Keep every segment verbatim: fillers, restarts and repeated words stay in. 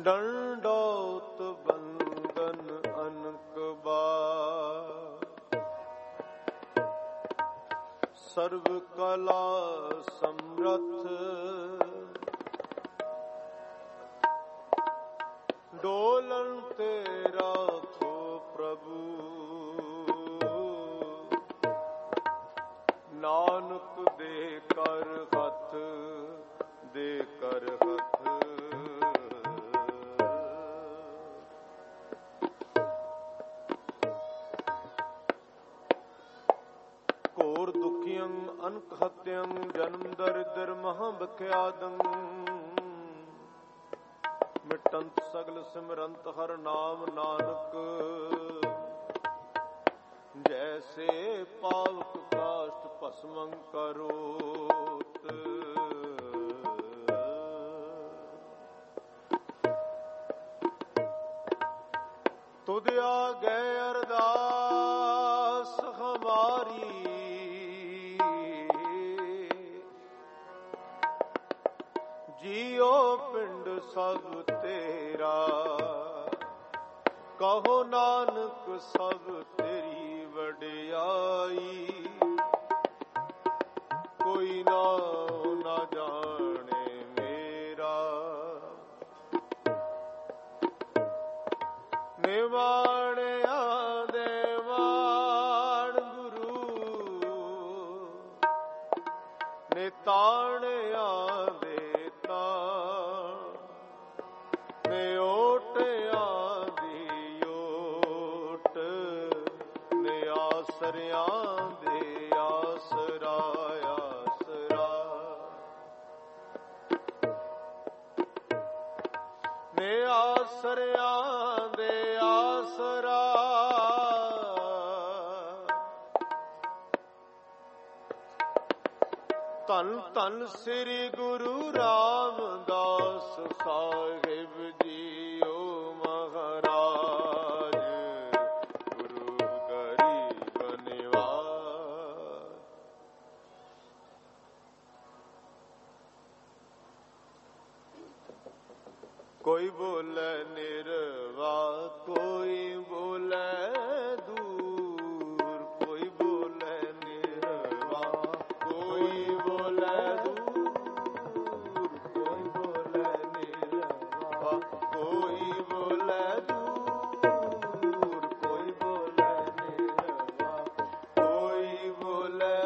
ਡੰਡੋਤ ਬੰਦਨ ਅਨਕ ਬਾਰ, ਸਰਬ ਕਲਾ ਸਮਰਥ ਡੋਲਨ ਤੇ ਰਾਖੋ ਪ੍ਰਭੂ। ਨਾਨਕ ਦੇ ਕਰ ਹੱਥ, ਦੇ ਕਰ ਹੱਥ। ਘੋਰ ਦੁਖੀਆਂ ਅਨਕ ਹਤਿਆਂ, ਜਨਮ ਦਰਿਦਰ ਮਹਾ ਬਖਿਆਦੰ। ਮਿਟੰਤ ਸਗਲ ਸਿਮਰੰਤ ਹਰ ਨਾਮ, ਨਾਨਕ ਜੈਸੇ ਪਾਵਕ ਕਾਸ਼ਟ ਭਸਮੰ ਕਰੋਤ। ਤੁਧ ਆਗੇ ਅਰਦਾਸ ਹਮਾਰੀ, ਜੀਉ ਪਿੰਡ ਸਭ ਤੇਰਾ। ਕਹੋ ਨਾਨਕ ਸਭ ਤੇਰੀ ਵਡਿਆਈ, ਕੋਈ ਨਾਉ ਨਾ ਜਾਣੇ ਮੇਰਾ। ਨਿਵਾਣਿਆਂ ਦੇ ਵਾਣ ਗੁਰੂ, ਨਿਤਾਣਿਆਂ ਦੇ ਤਾਣ। ਨਿਓਟਿਆਂ ਦੀ ਓਟ, ਨਿਆਸਰਿਆਂ ਦੇ ਆਸਰਾ ਆਸਰਾ। ਨਿਆਸਰਿਆਂ ਦੇ ਆਸਰਾ। ਧੰਨ ਧੰਨ ਸ੍ਰੀ ਗੁਰੂ ਰਾਮਦਾਸ ਸਾਹਿਬ ਜੀਓ ਮਹਾਰਾਜ, ਗੁਰੂ ਗਰੀਬ ਨਿਵਾਜ। ਕੋਈ ਬੋਲੇ ਨਿਰਵਾ, ਕੋਈ ਬੋਲੇ ਦੂਰ। ਕੋਈ ਬੋਲੇ ਨਿਰਵਾ, ਕੋਈ ਬੋਲੇ ਦੂਰ। ਕੋਈ ਬੋਲੇ ਨਿਰਵਾ, ਕੋਈ ਬੋਲੇ ਦੂਰ। ਕੋਈ ਬੋਲੇ ਨਿਰਵਾ, ਕੋਈ ਬੋਲੇ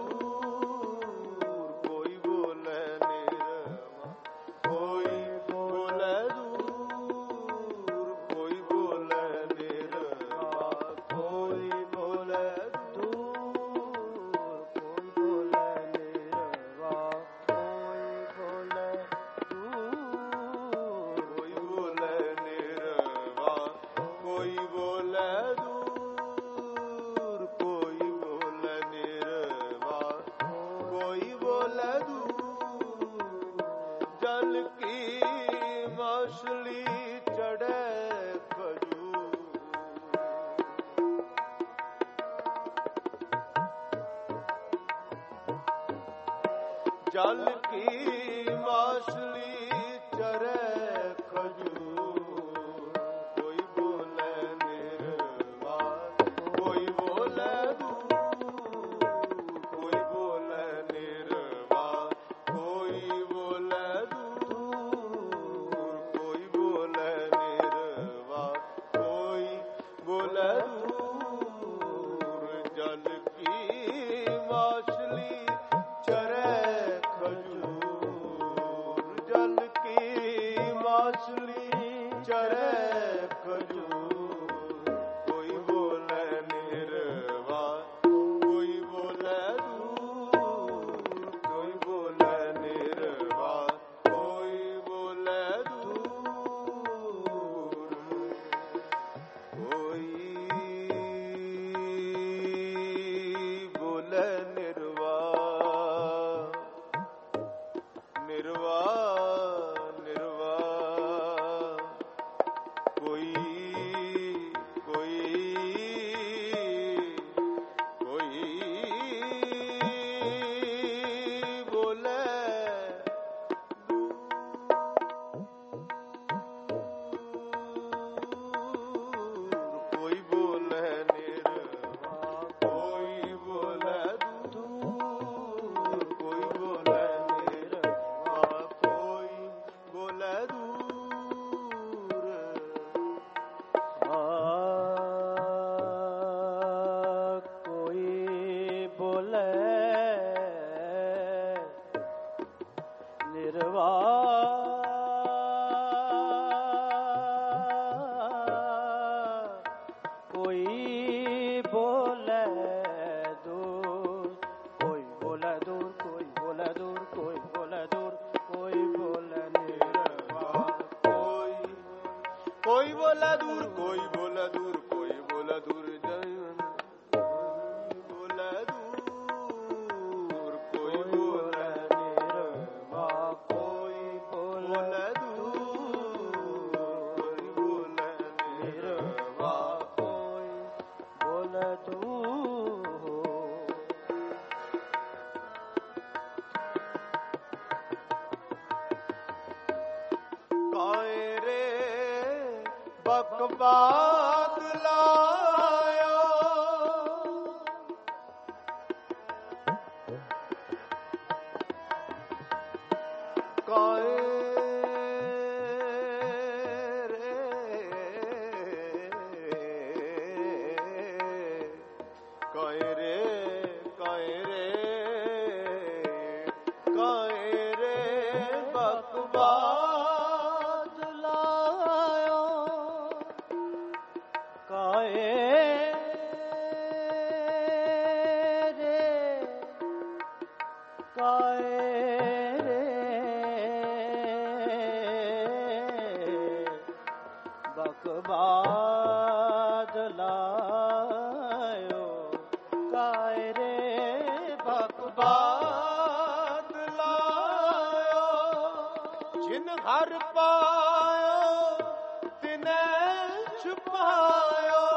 ਦੂਰ। ਕੋਈ ਬੋਲੇ ਨਿਰਵਾ, ਕੋਈ ਬੋਲੇ ਦੂਰ। ਕੋਈ ਬੋਲੇ ਨਿਰਵਾ, ਕੋਈ ਬੋਲੇ ਦੂਰ। ਕੋਈ ਬੋਲੇ ਨਿਰਵਾ, ਕੋਈ ਬੋਲੇ ਦੂਰ। ਕੋਈ ਬੋਲੇ ਨਿਰਵਾ, ਕੋਈ ਬੋਲੇ ਦੂਰ। ਕੋਈ ਬੋਲੇ ਨਿਰਵਾ, ਕੋਈ ਬੋਲੇ ਦੂਰ। ਜਲ ਕੀ ਮਛਲੀ ਚੜ੍ਹੇ ਖਜੂਰ। ਜਲ ਕੀ ਮਛਲੀ ਚਰੈ ਖਜੂਰ। ਕੋਈ ਬੋਲੇ ਨਿਰਵਾ, ਕੋਈ ਬੋਲੇ ਦੂਰ। ਕੋਈ ਬੋਲੇ ਨਿਰਵਾ, ਕੋਈ ਬੋਲੇ ਦੂਰ। ਕੋਈ ਬੋਲੇ ਨਿਰਵਾ, ਕੋਈ ਬੋਲੇ ਦੂਰ। ਜਲ ਕੀ ਮਛਲੀ ਚਰੈ ਖਜੂਰ। ਜਲ ਕੀ ਨਿਰਵਾ ਕੋਈ ਬੋਲੇ ਦੂਰ, ਕੋਈ ਬੋਲੇ ਦੂਰ, ਕੋਈ ਬੋਲੇ ਦੂਰ, ਕੋਈ ਬੋਲੇ ਦੂਰ, ਕੋਈ ਬੋਲੇ ਨਿਰਵਾ। ਕੋਈ ਕੋਈ ਬੋਲੇ ਦੂਰ, ਕੋਈ ਬੋਲੇ ਦੂਰ, ਕੋਈ ਬੋਲੇ ਦੂਰ ਜਨ ਬੋਲੇ ਦੂਰ, ਕੋਈ ਬੋਲੇ ਨਿਰਵਾ। ਕੋਈ ਬੋਲੇ ਦੂਰ, ਕੋਈ ਬੋਲੇ ਨਿਰਵਾ। ਕੋਈ ਬੋਲੇ ਦੂਰ। ਕਾਏ ਰੇ ਬਕਬਾਦ ਲਾਇਓ, ਕਾਏ ਰੇ ਕਾਏ ਰੇ ਕਾਏ ਰੇ ਕਾਏ ਰੇ ਬਕਬਾਦ ਲਾਇਓ, ਕਾਏ ਰੇ ਕਾਏ ਰੇ ਬਕਵਾਦ ਲਾਇਓ, ਕਾਏ ਰੇ ਬਕਵਾਦ ਬਾਤ ਲਾਇਓ। ਜਿਨ ਹਰ ਪਾਇਓ ਤਿਨੈ ਛੁਪਾਇਓ,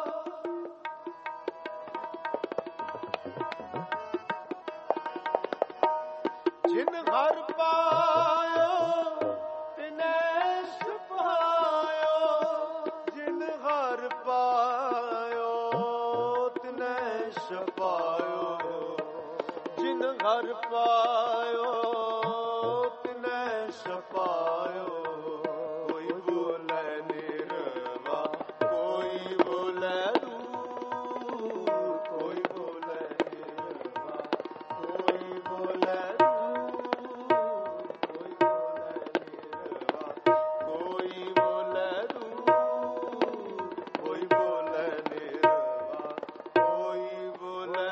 ਜਿਨ ਹਰ ਪਾਇਓ ਤਿਨੈ ਛੁਪਾਇਓ, ਜਿਨ ਹਰ ਪਾਇਓ ਤਿਨੈ ਛੁਪਾਇਓ, ਜਿਨ ਹਰ ਪਾਇਓ ਤਿਨੈ ਛੁਪਾਇਓ। ਕੋਈ ਬੋਲੇ ਨਿਰਵਾ, ਕੋਈ ਬੋਲੇ ਦੂਰ, ਕੋਈ ਬੋਲੇ ਨਿਰਵਾ। ਕੋਈ ਬੋਲੇ ਦੂਰ, ਕੋਈ ਬੋਲੇ ਨਿਰਵਾ। ਕੋਈ ਬੋਲੇ ਦੂਰ, ਕੋਈ ਬੋਲੇ ਨਿਰਵਾ। ਕੋਈ ਬੋਲੇ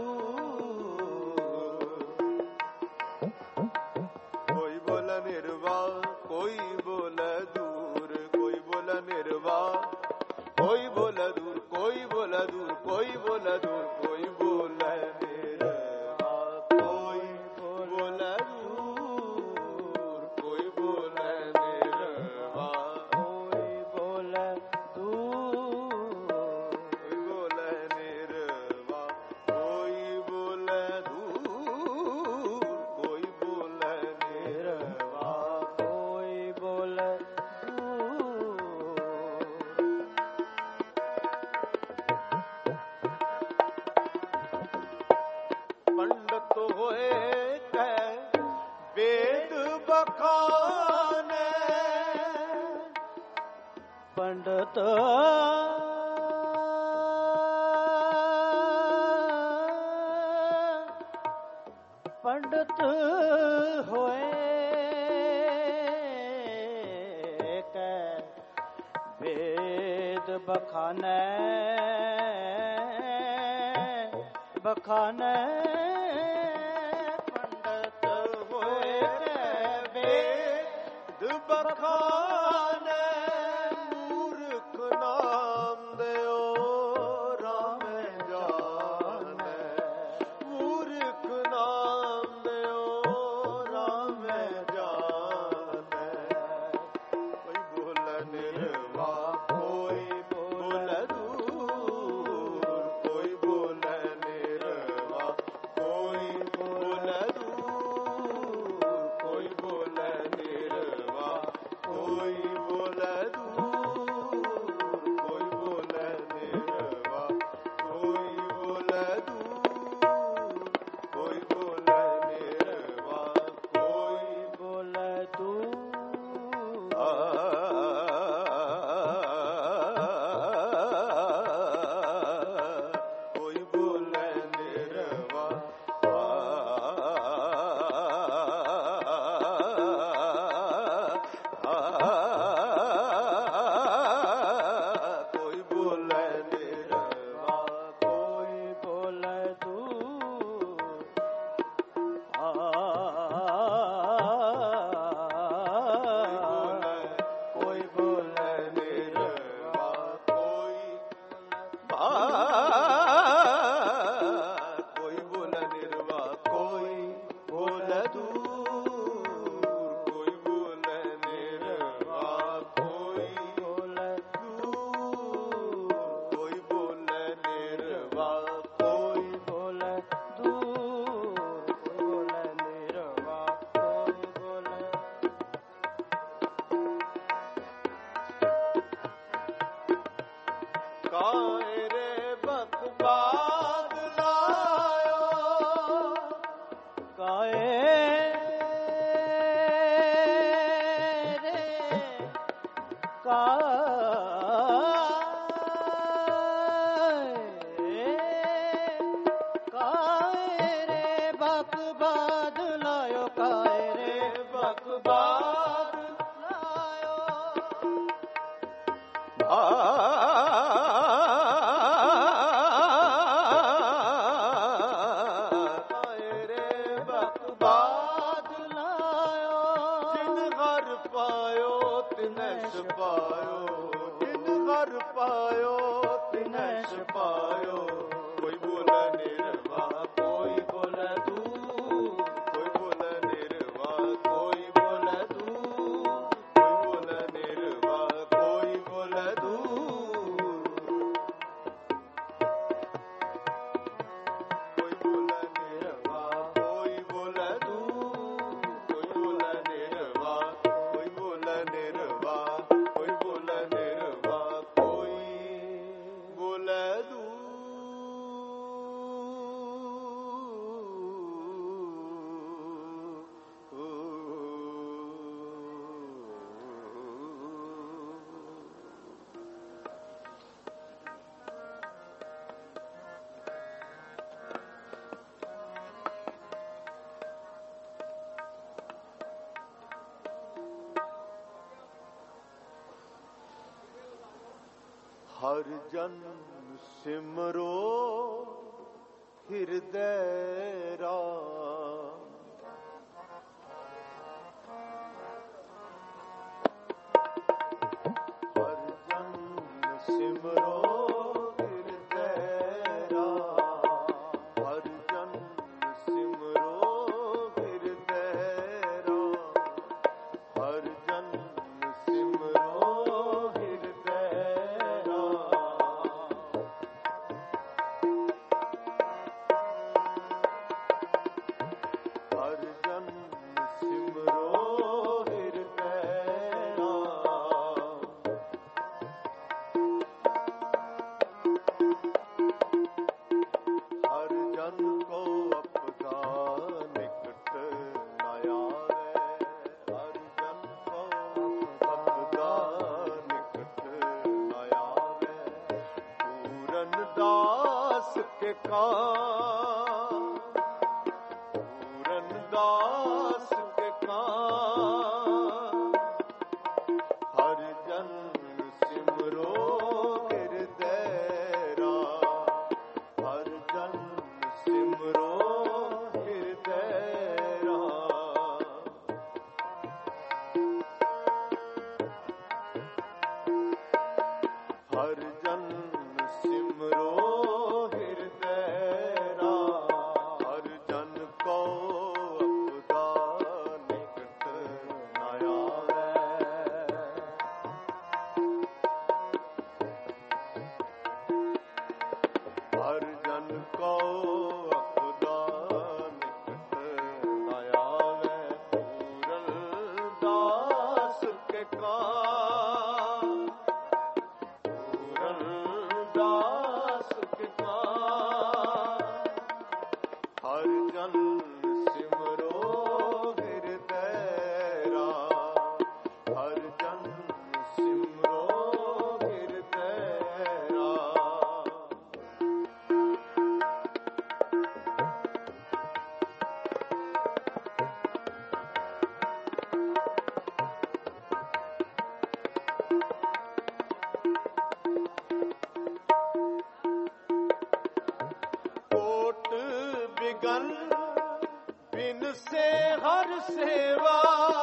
ਦੂਰ, ਕੋਈ ਬੋਲੇ ਨਿਰਵਾ। ਕੋਈ ਬੋਲੇ ਦੂਰ, ਕੋਈ ਬੋਲੇ ਨਿਰਵਾ। ਕੋਈ ਬੋਲੇ ਦੂਰ, ਕੋਈ ਬੋਲੇ ਦੂਰ, ਕੋਈ ਬੋਲੇ ਦੂਰ, ਕੋਈ ਬੋਲੇ ਨਿਰਵਾ। ਕੋਈ ਬੋਲੇ ਦੂਰ, ਕੋਈ ਬੋਲੇ ਨਿਰਵਾ। ਕੋਈ ਬੋਲੇ ਦੂਰ, ਕੋਈ ਬੋਲੇ ਨਿਰਵਾ। ਕੋਈ ਬੋਲੇ ਦੂਰ, ਕੋਈ ਬੋਲੇ ਨਿਰਵਾ। ਕੋਈ ਬੋਲੇ ਦੂਰ। ਪੰਡਤ ਹੋਏ ਕਹਿ ਵੇਦ ਬਖਾਨੇ, ਪੰਡਤ ਪੰਡਤ ਹੋਏ ਕੈ ਵੇਦ ਬਖਾਨੇ, ਬਖਾਨੇ ਪੰਡਤ ਹੋਏ ਕੈ ਵੇਦ ਬਖਾਨੇ। ਮੂਰਖ ਨਾਮ ਦਿਓ ਰਾਮ ਜਾਣੈ, ਮੂਰਖ ਨਾਮ ਦਿਓ ਰਾਮ ਜਾਣੈ। ਕੋਈ ਬੋਲੇ ਨਿਰਵਾ, ਕੋਈ ਬੋਲੇ ਦੂਰ, ਕੋਈ ਬੋਲੇ ਨਿਰਵਾ। ਕੋਈ काए रे काए काए रे बकबाद लायो काए रे बकबाद लायो पायो तिनस पायो कोई बोल निर्वा कोई बोल दूर कोई बोल निर्वा कोई बोल दूर कोई बोल निर्वा कोई बोल दूर कोई बोल निर्वा कोई बोल दूर कोई बोल निर्वा कोई बोल निर्वा कोई बोल निर्वा हर जन सिमरो हृदय राम हर जन सिमरो हृदय राम हर जन सिमरो हृदय राम हर जन सिमरो दास के कान पूरन दास के कान हर जन सिमरो हृदय राम हर जन सिमरो हृदय राम हर जन सिमरो हृदय राम हर जन को अपदा निकट न आवे हर जन को अपदा निकट न आवे पूरन दास के कान दास के कान हर जन सिमरो हृदय राम हर जन सिमरो हृदय राम बिगन बिन से हर सेवा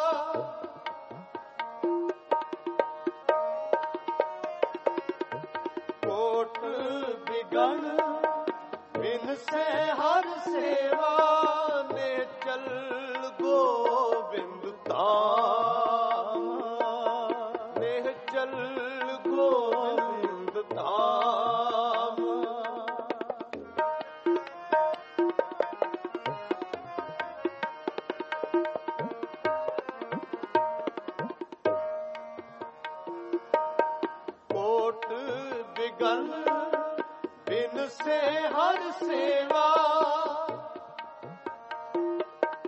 कोट बिगन बिन से हर सेवा ने चल गोविंद धाम ने चल गोविंद धाम बिगन बिन से हर सेवा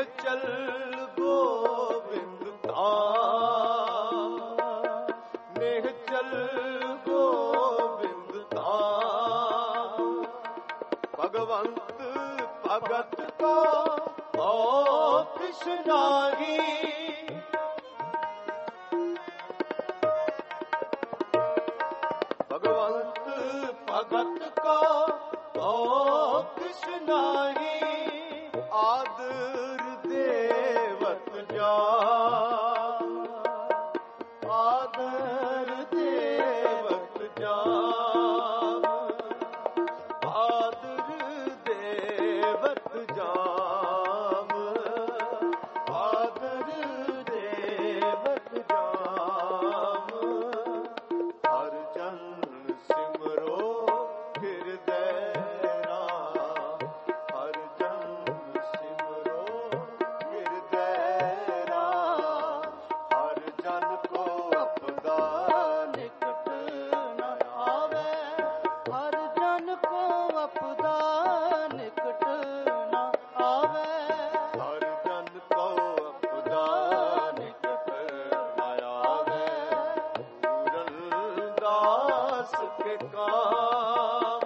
ਨਿਹਚਲ ਗੋਬਿੰਦ ਧਾਮ, ਨਿਹਚਲ ਗੋਬਿੰਦ ਧਾਮ। ਭਗਵੰਤ ਭਗਤ ਕੋ ਓ ਕ੍ਰਿਸ਼ਨਾਹੀ, ਭਗਵੰਤ ਭਗਤ ਕੋ ਓ ਕ੍ਰਿਸ਼ਨਾਹੀ। ਆਦਰ ਦੇਵਤ ਜਾ, ਆਦਰ ਦੇਵਤ ਜਾ, ਆਦਰ ਦੇਵਤ ਜਾਮ, ਆਦਰ ਦੇਵਤ ਜਾਮ। ਹਰ ਜਨ ਸਿਮਰੋ ਹਿਰਦੈ ਰਾਮ, ਹਰ ਜਨ ਸਿਮਰੋ ਹਿਰਦੈ ਰਾਮ। ਹਰ ਜਨ ਕੋ ਆਪਦਾ ਨਿਕਟ ਨ ਆਵੇ, ਹਰ ਜਨ ਕੋ ਆਪਦਾ ਨਿਕਟ ਨ ਆਵੇ। ਹਰ ਜਨ ਕੋ ਆਪਦਾ ਨਿਕਟ ਨ ਆਵੇ। ਪੂਰਨ ਦਾਸ ਕੇ ਕਾਮ,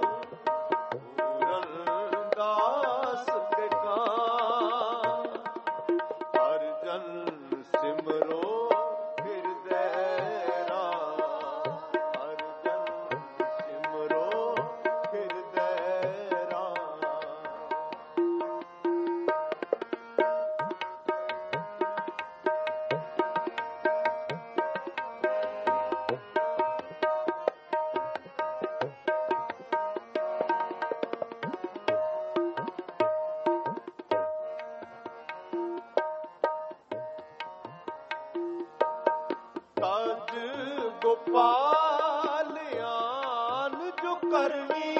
ਪੂਰਨ ਦਾਸ ਕੇ ਕਾਮ। ਹਰ ਜਨ ਸਿਮਰੋ ਹਿਰਦੈ ਰਾਮ, ਹਰ ਜਨ ਸਿਮਰੋ ਹਿਰਦੈ ਰਾਮ। ਤਜ ਗੋਪਾਲ ਆਨ ਜੋ ਕਰਨੀ,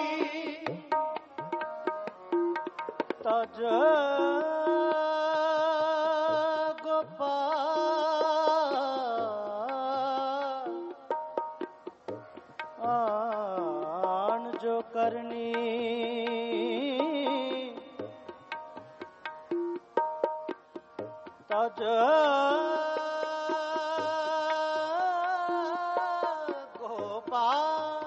ਤਜ ਗੋਪਾਲ ਆਣ ਜੋ ਕਰਨੀ। ਤਜ ਗੋਪਾਲ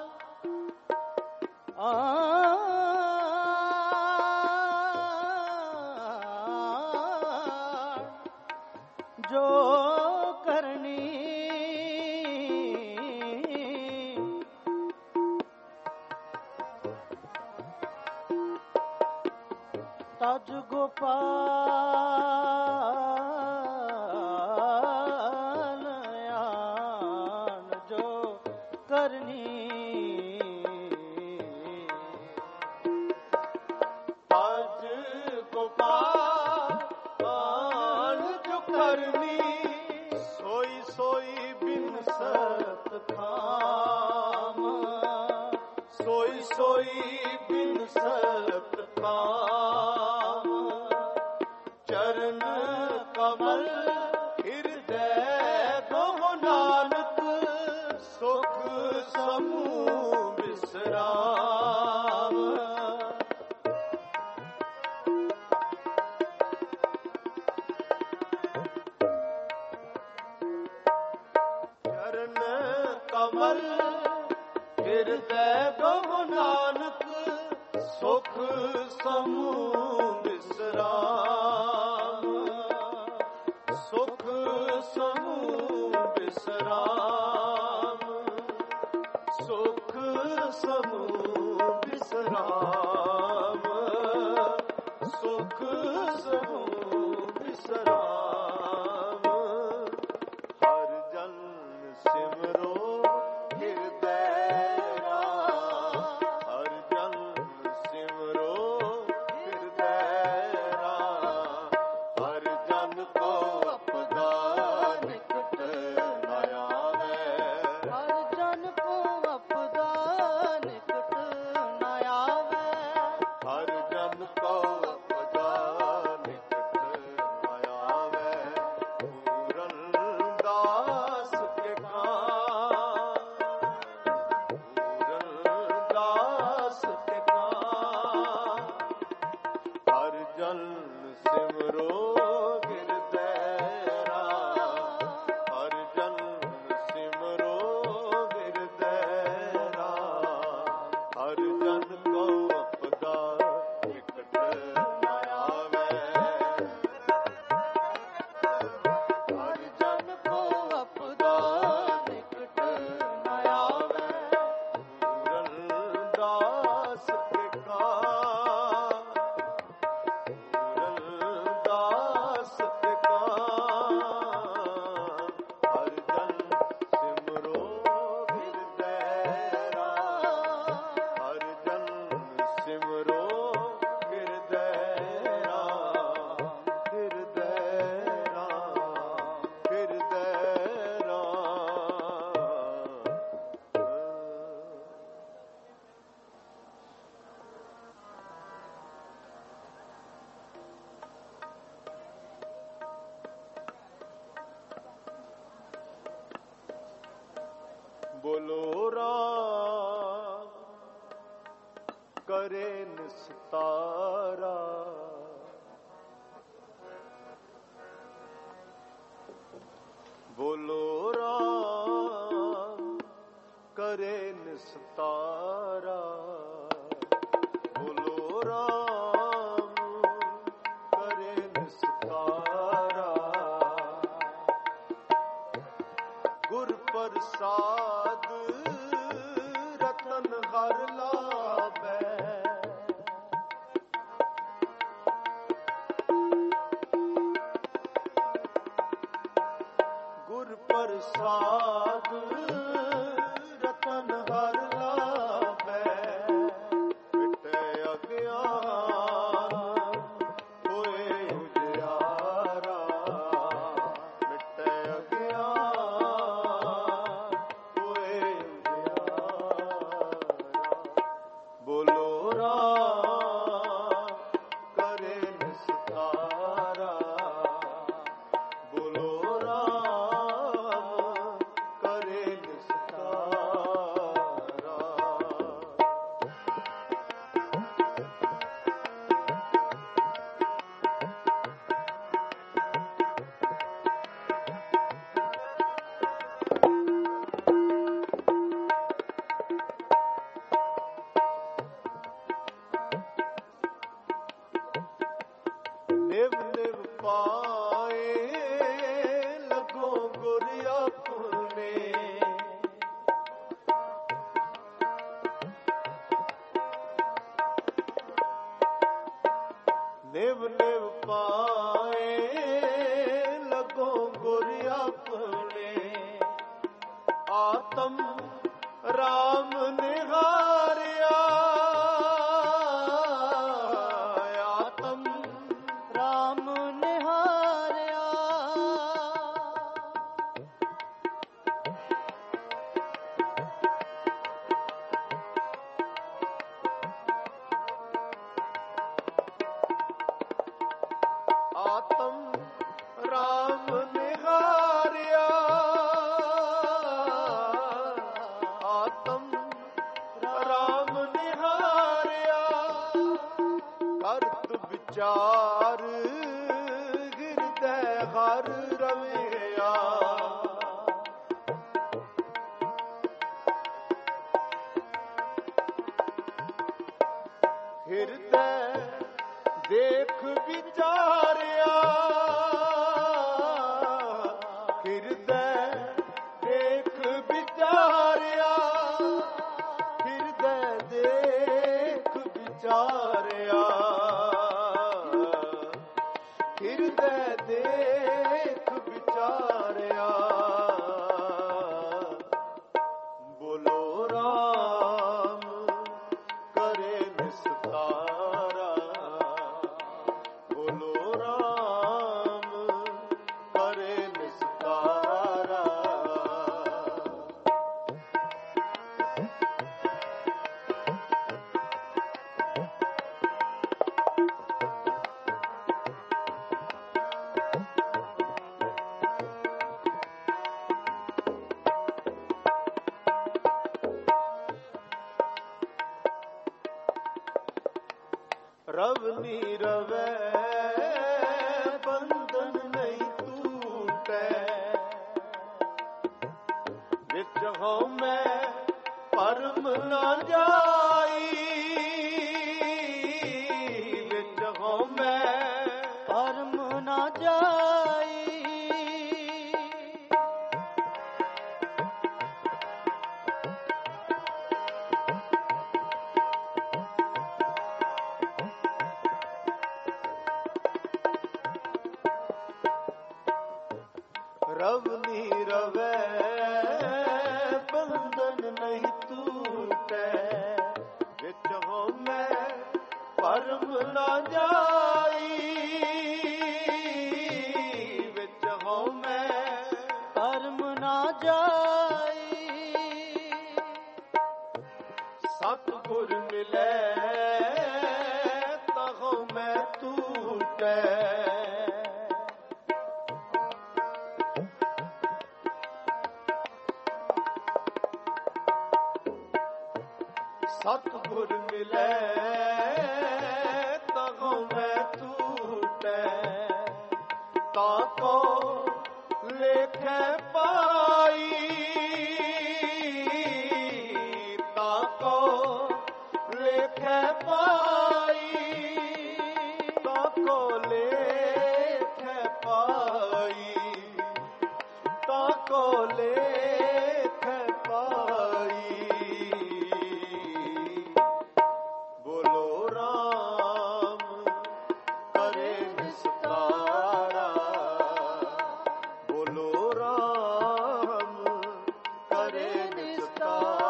ਆਣ ਜੋ ਕਰਨੀ। ਤਜ ਗੋਪਾਲ ਆਣ ਜੋ ਕਰਨੀ। ਤਜ ਗੋਪਾਲ ਆਨ ਜੋ ਕਰਨੀ। ਸੋਈ ਸੋਈ ਬਿਨਸਤ ਖਾਮ, ਸੋਈ ਸੋਈ ਬਿਨਸਤ ਖਾਮ। ਚਰਨ ਕਮਲ ਹਿਰਦੈ ਗਹੁ ਨਾਨਕ, ਸੁਖ ਸਮੂਹ ਵਿਸਰਾਮ। ਚਰਨ ਕਮਲ ਹਿਰਦੈ ਗਹੁ ਨਾਨਕ, ਸੁਖ ਸਮੂਹ ਵਿਸਰਾਮ। ਸੁਖ ਸਮੂਹ ਵਿਸਰਾਮ, ਸੁਖ ਸਮੂਹ ਵਿਸਰਾਮ, ਸੁਖ ਸਮੂਹ ਵਿਸਰਾਮ। ਹਰ ਜਨ ਸਿਮਰੋ ਹਿਰਦੈ ਰਾਮ, ਹਰ ਜਨ ਸਿਮਰੋ ਹਿਰਦੈ ਰਾਮ। ਹਰ ਜਨ ਕੋ ਆਪਦਾ ਨਿਕਟ ਨ ਆਵੇ, ਹਰ ਜਨ ਕੋ ਆਪਦਾ ਨਿਕਟ ਨ ਆਵੇ। ਬੋਲੋ ਰਾਮ ਕਰੇ ਨਿਸਤਾਰਾ। ਬੋਲੋ ਰਾਮ ਕਰੇ ਨਿਸਤਾਰਾ। ਬੋਲੋ ਰਾਮ ਕਰੇ ਨਿਸਤਾਰਾ। ਗੁਰ ਪ੍ਰਸਾਦ ਰਤਨ ਹਰ ਲਾਭੈ। ਗੁਰ ਪ੍ਰਸਾਦ ਰਤਨ ਹਰ ਲਾਭੈ। ਮਿਟੈ ਅਗਿਆਨ ਹੋਏ ਉਜਿਆਰਾ। ਮਿਟੈ ਅਗਿਆਨ ਹੋਏ ਉਜਿਆਰਾ। ਬੋਲੋ ਰਾਮ ਕਰੇ ਨਿਸਤਾਰਾ। ਬੋਲੋ ਰਾਮ ਕਰੇ ਨਿਸਤਾਰਾ। ਨਿਵ ਨਿਵ ਪਾਏ ਲੱਗੋ ਗੁਰ ਆਪਣੇ। ਨਿਵ ਨਿਵ ਪਾਏ ਲੱਗੋ ਗੁਰ ਆਪਣੇ। ਆਤਮ ਰਾਮ ਨਿਹਾਰਿਆ। ਆਤਮ ਰਾਮ ਨਿਹਾਰਿਆ। ਆਤਮ ਰਾਮ ਨਿਹਾਰਿਆ। ਆਤਮ ਰਾਮ ਨਿਹਾਰਿਆ। ਕਰਤ ਵਿਚਾਰ ਹਿਰਦੈ ਹਰ ਰਵਿਆ। ਹਿਰਦੈ ਦੇਖ ਵਿਚਾਰਿਆ। ਹਿਰਦੈ ਦੇਖ ਵਿਚਾਰਿਆ। ਹਿਰਦੈ ਦੇਖ ਵਿਚਾਰਿਆ। ਹਿਰਦੈ ਦੇਖ ਵਿਚਾਰਿਆ। ਬੋਲੋ ਰਾਮ ਕਰੇ ਨਿਸਤਾਰਾ। ਬੋਲੋ ਰਾਮ ਕਰੇ ਨਿਸਤਾਰਾ। ਰਵ ਨੀ ਰਵੈ ਬੰਧਨ ਨਹੀਂ ਟੂਟੈ। ਵਿੱਚ ਹਉਮੈ ਭਰਮ ਨਾ ਜਾਈ। ਵਿੱਚ ਹਉਮੈ ਭਰਮ ਨਾ ਜਾਈ। ਰਵ ਨੀ ਰਵੈ ਬੰਧਨ ਨਹੀਂ ਟੂਟੈ। ਵਿੱਚ ਹਉਮੈ ਭਰਮ ਨਾ ਜਾਈ। ਵਿੱਚ ਹਉਮੈ ਭਰਮ ਨਾ ਜਾਈ। ਸਤਿਗੁਰ ਮਿਲੈ ਤਾ ਹਉਮੈ ਟੂਟੈ। ਸਤਿਗੁਰ ਮਿਲੈ ਤਹੁ ਮੈਂ ਟੂਟੈ ਤਾਕੋ ਲੇਖੈ ਪਾਈ ਤਾਕੋ ਲੇਖੈ ਪਾਈ ਤਾਕੋ ਲੇਖੈ ਪਾਈ ਤਾਕੋ ਲੇਖੈ ਪਾਈ ਬੋਲੋ ਰਾਮ ਕਰੇ ਨਿਸਤਾਰਾ ਬੋਲੋ ਰਾਮ ਕਰੇ ਨਿਸਤਾਰਾ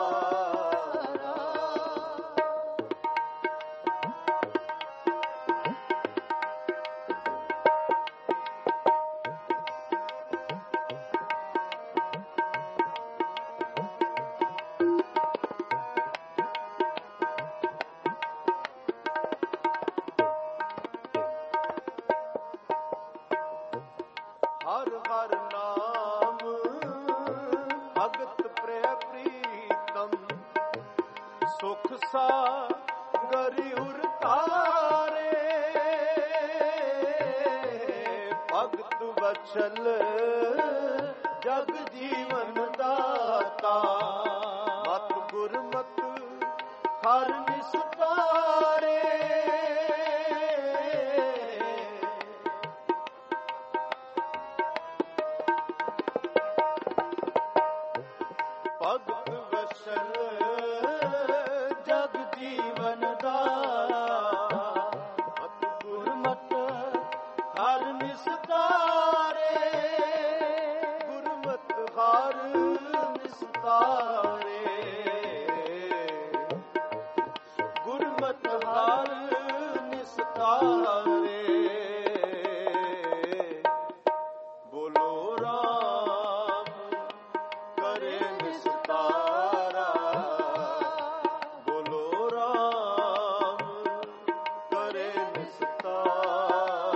ਹਰ ਹਰ ਨਾਮ ਭਗਤ ਪ੍ਰਿਯ ਪ੍ਰੀਤਮ ਸੁਖ ਸਾਗਰ ਉਰ ਤਾਰੇ ਭਗਤ ਵਛਲ ਜਗ ਜੀਵਨ ਦਾਤਾ ਮਤ ਗੁਰਮਤ ਹਰ ਨਿਸਤਾਰੇ ਭਗਤ ਵਸਲ ਜਗ ਜੀਵਨ ਦਾਤਾ ਮਤ ਗੁਰਮਤ ਹਰ ਨਿਸਤਾਰੇ ਗੁਰਮਤ ਹਰ ਨਿਸਤਾਰੇ ਗੁਰਮਤ ਹਰ ਨਿਸਤਾਰੇ ਬੋਲੋ ਰਾਮ ਕਰੇ ਨਿਸਤਾਰਾ ਬੋਲੋ ਰਾਮ ਕਰੇ ਨਿਸਤਾਰਾ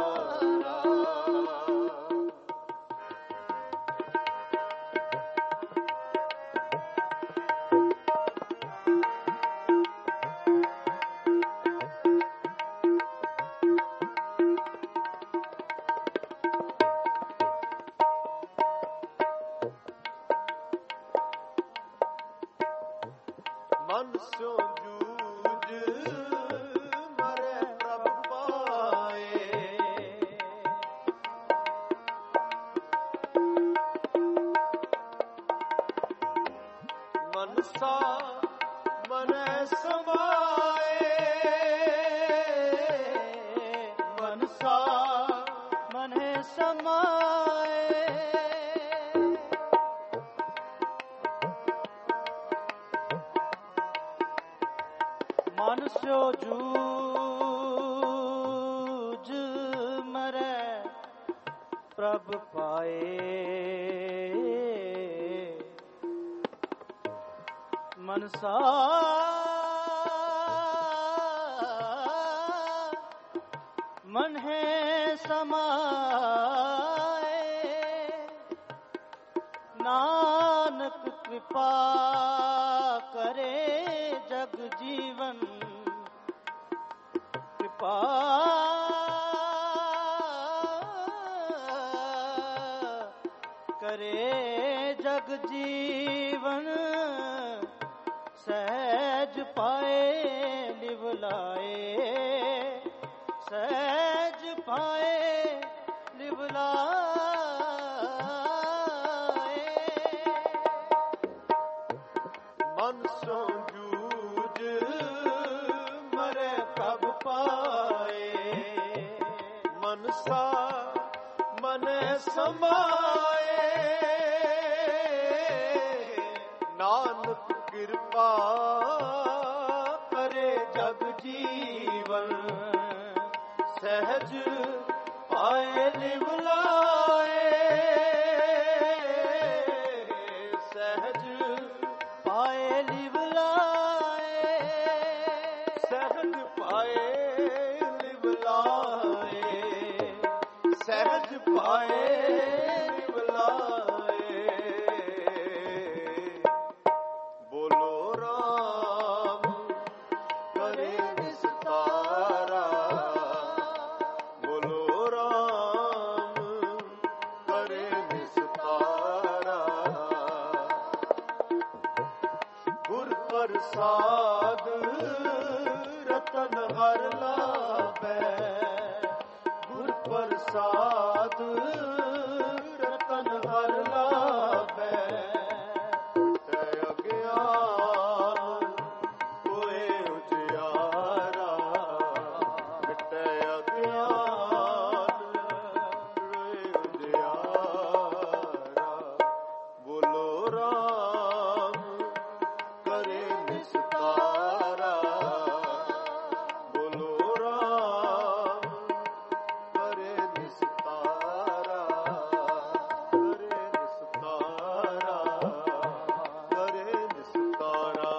ਮਨ ਸਿਉ ਜੂਝ ਮਰੈ ਪ੍ਰਭ ਪਾਏ ਮਨਸਾ ਮਨੈ ਸਮਾਏ ਮਨਸਾ ਮਨੈ ਸਮਾਏ ਮਨ ਸਿਓ ਜੂਝ ਮਰੈ ਪ੍ਰਭ ਪਾਏ ਮਨਸਾ ਮਨ ਹੈ ਸਮਾਏ ਨਾਨਕ ਕਿਰਪਾ ਕਰੇ ਜਗ ਜੀਵਨ ਕਿਰਪਾ ਕਰੇ ਜਗ ਜੀਵਨ ਸਹਿਜ ਪਾਏ ਲਿਵ ਲਾਏ ਸਹਿਜ ਪਾਏ ਲਿਵ ਲਾਏ ਮਨ ਸੋ ਜੂਝ ਮਰੈ ਪ੍ਰਭ ਪਾਏ ਮਨਸਾ ਮਨੈ ਸਮਾਏ ਨਾਨਕ ਕਿਰਪਾ ਕਰੇ ਜਗ ਜੀਵਨ ਸਹਿਜ ਪਾਏ ਲਿਵ ਲਾਏ ਸਹਿਜ ਪਾਏ ਲਿਵ ਲਾਏ ਸਹਿਜ ਪਾਏ ਲਿਵ ਲਾਏ ਸਹਿਜ ਪਾਏ ਲਿਵ ਲਾਏ ਬੋਲੋ ਰਾਮ ਪ੍ਰਸਾਦ ਰਤਨ ਹਰ ਲਾਭੈ, ਗੁਰ ਪ੍ਰਸਾਦ ਰਤਨ ਹਰ ਲਾਭੈ। ਮਿਟੈ ਅਗਿਆਨ ਹੋਏ ਉਜਿਆਰਾ, ਮਿਟੈ ਅਗਿਆਨ ਹੋਏ ਉਜਿਆਰਾ। ਬੋਲੋ ਰਾਮ ਕਰੇ ਨਿਸਤਾਰਾ, ਬੋਲੋ ਰਾਮ ਕਰੇ ਨਿਸਤਾਰਾ, ਕਰੇ ਨਿਸਤਾਰਾ, ਕਰੇ ਨਿਸਤਾਰਾ।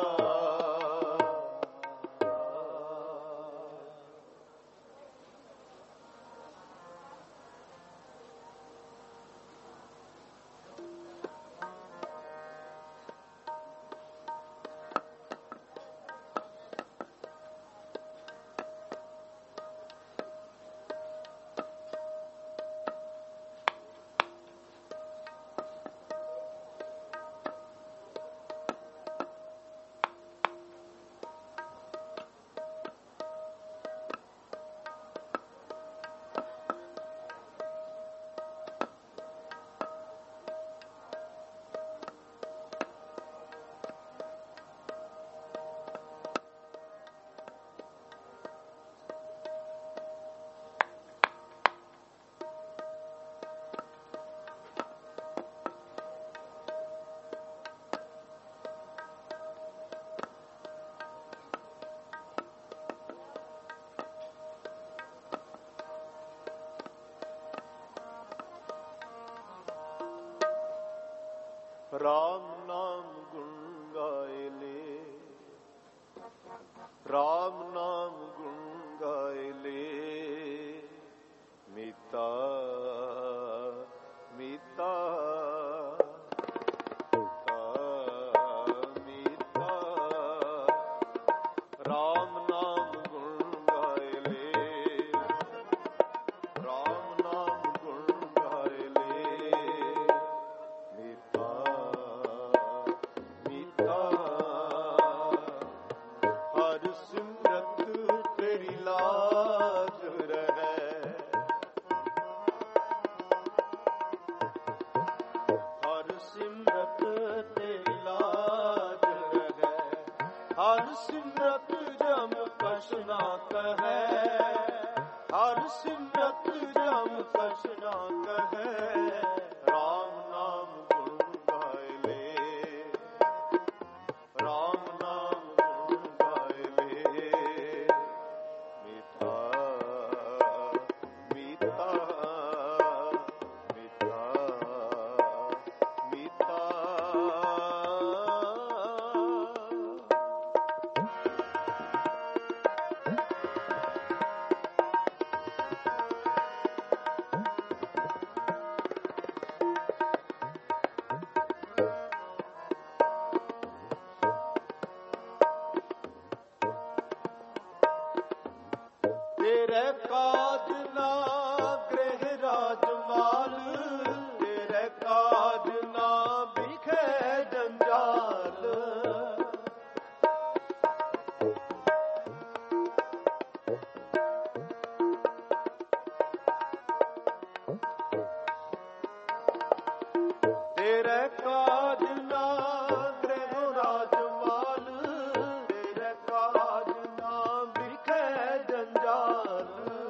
ਰਾਮ ਨਾਮ ਗੁਣ ਗਾਏ ਲੇ, ਰਾਮ ਨਾਮ ਗੁਣ ਗਾਏ ਲੇ। ਮੀਤਾ ਮੀਤਾ ਮੀਤਾ, ਰਾਮ ਨਾਮ ਗੁਣ ਗਾਏ ਲੇ, ਰਾਮ ਨਾਮ ਗੁਣ ਗਾਏ ਲੇ। ਮੀਤਾ ਮੀਤਾ, ਹਰ ਸਿਮਰਤ ਤੇਰੀ ਲਾਜ ਰਹੈ, ਹਰ ਸਿਮਰਤ ਤੇਰੀ ਲਾਜ ਰਹੈ। ਹਰ ਸਿਮਰਤ ਜਮ ਕਛ ਨਾ ਕਹੈ, ਹਰ ਸਿਮਰਤ ਜਮ ਕਛ ਨਾ ਕਹੈ। ਰਾਮ ਨਾਮ ਗੁਣ ਗਾਏ ਲੇ, ਰਾਮ ਨਾਮ ਗੁਣ ਗਾਏ ਲੇ। ਮੀਠਾ ਮੀਠਾ ਮੀਠਾ ਮੀਠਾ। ਤੇਰੇ ਕਾਜ ਨਾ ਗ੍ਰਹਿ ਰਾਜਮਾਲ, ਤੇਰੇ ਕਾਜ ਨਾ ਬਿਖੈ ਜੰਜਾਲ। ਤੇਰੇ ਕਾਜ ਨਾ ਗ੍ਰਹਿ ਰਾਜਮਾਲ, ਤੇਰੇ ਕਾਜ ਨਾ ਬਿਖੈ ਜੰਜਾਲ।